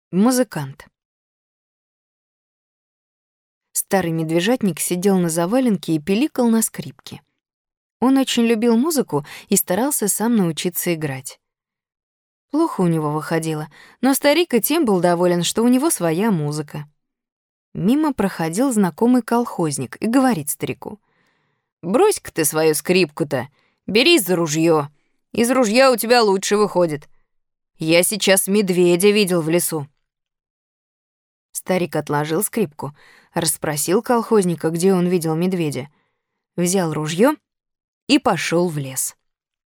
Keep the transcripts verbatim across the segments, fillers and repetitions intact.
Музыкант. Старый медвежатник сидел на заваленке и пиликал на скрипке. Он очень любил музыку и старался сам научиться играть. Плохо у него выходило, но старик и тем был доволен, что у него своя музыка. Мимо проходил знакомый колхозник и говорит старику: «Брось-ка ты свою скрипку-то, берись за ружье. Из ружья у тебя лучше выходит. Я сейчас медведя видел в лесу». Старик отложил скрипку, расспросил колхозника, где он видел медведя, взял ружье и пошел в лес.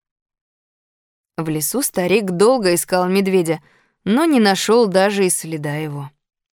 В лесу старик долго искал медведя, но не нашел даже и следа его.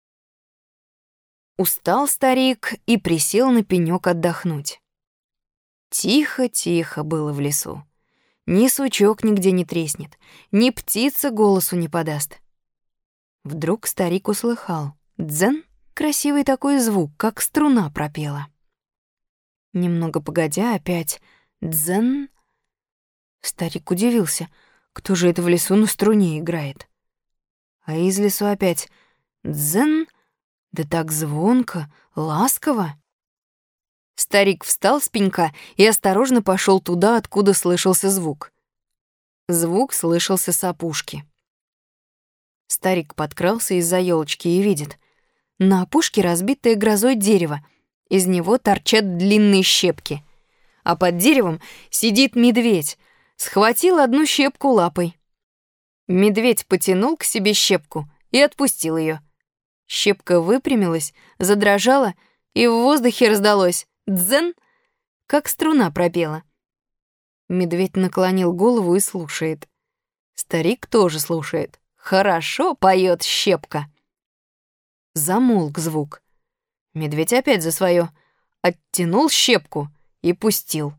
Устал старик и присел на пенёк отдохнуть. Тихо-тихо было в лесу. Ни сучок нигде не треснет, ни птица голосу не подаст. Вдруг старик услыхал: дзен, красивый такой звук, как струна пропела. Немного погодя, опять дзен. Старик удивился: кто же это в лесу на струне играет? А из лесу опять дзен, да так звонко, ласково. Старик встал с пенька и осторожно пошел туда, откуда слышался звук. Звук слышался с опушки. Старик подкрался из-за елочки и видит: на опушке разбитое грозой дерево, из него торчат длинные щепки, а под деревом сидит медведь, схватил одну щепку лапой. Медведь потянул к себе щепку и отпустил ее. Щепка выпрямилась, задрожала, и в воздухе раздалось «дзен», как струна пропела. Медведь наклонил голову и слушает. Старик тоже слушает. Хорошо поет щепка. Замолк звук. Медведь опять за свое. Оттянул щепку и пустил.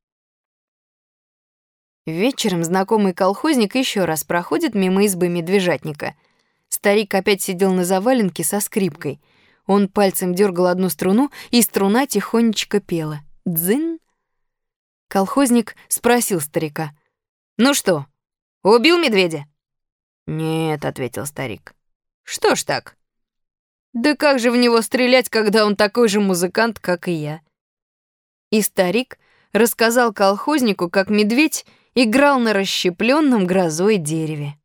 Вечером знакомый колхозник еще раз проходит мимо избы медвежатника. Старик опять сидел на заваленке со скрипкой. Он пальцем дергал одну струну, и струна тихонечко пела. Дзын. Колхозник спросил старика: «Ну что, убил медведя?» «Нет», — ответил старик. «Что ж так?» «Да как же в него стрелять, когда он такой же музыкант, как и я?» И старик рассказал колхознику, как медведь играл на расщепленном грозой дереве.